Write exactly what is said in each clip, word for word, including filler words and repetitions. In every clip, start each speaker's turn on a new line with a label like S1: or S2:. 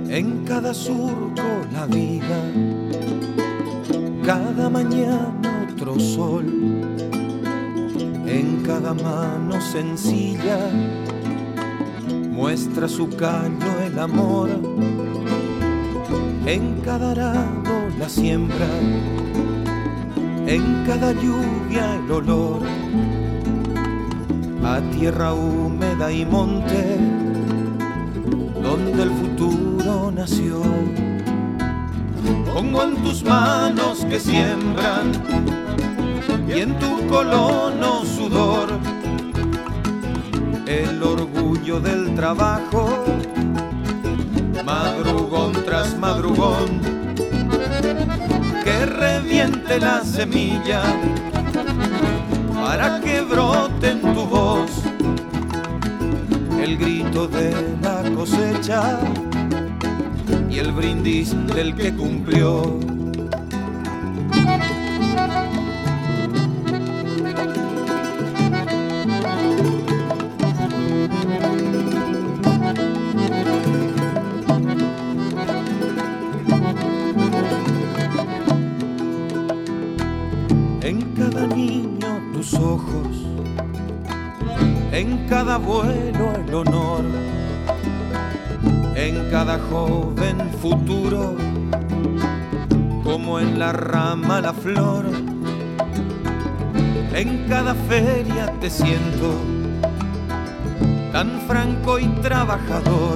S1: En cada surco la vida, cada mañana otro sol, en cada mano sencilla muestra su callo el amor, en cada arado la siembra, en cada lluvia el olor a tierra húmeda y monte donde el futuro nació. Pongo en tus manos que siembran y en tu colono sudor el orgullo del trabajo, madrugón tras madrugón, que reviente la semilla para que brote en tu voz el grito de la cosecha y el brindis del que cumplió. En cada niño tus ojos, en cada vuelo el honor, en cada joven futuro, como en la rama la flor. En cada feria te siento tan franco y trabajador,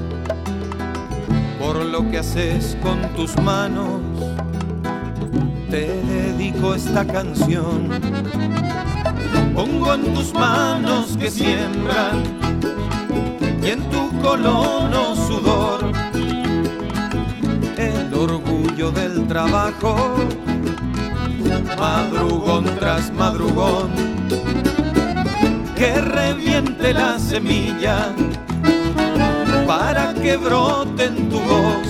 S1: por lo que haces con tus manos. Te dedico esta canción. Pongo en tus manos que siembran y en tu colono sudor el orgullo del trabajo, madrugón tras madrugón, que reviente la semilla para que brote en tu voz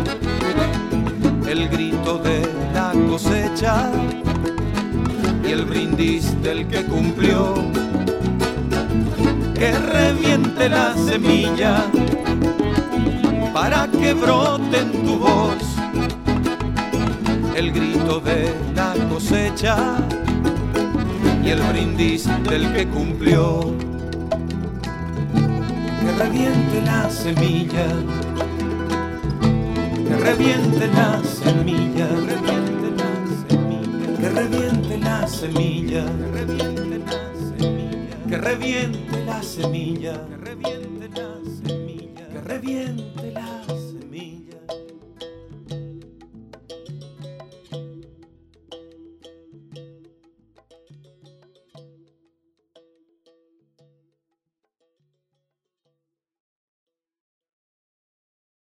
S1: el grito de la cosecha y el brindis del que cumplió. Que reviente la semilla para que brote en tu voz el grito de la cosecha y el brindis del que cumplió. Que reviente la semilla, que reviente la semilla, reviente la semilla, que reviente la semilla, que reviente la semilla, que reviente la semilla, que reviente la semilla, que reviente la semilla.